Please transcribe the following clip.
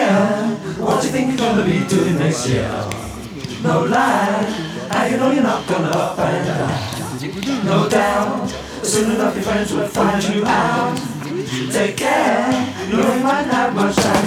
care what you think you're gonna be doing next year. No lie, how you know you're not gonna up and down. No doubt, soon enough your friends will find you out. Take care, you know you might not have much time.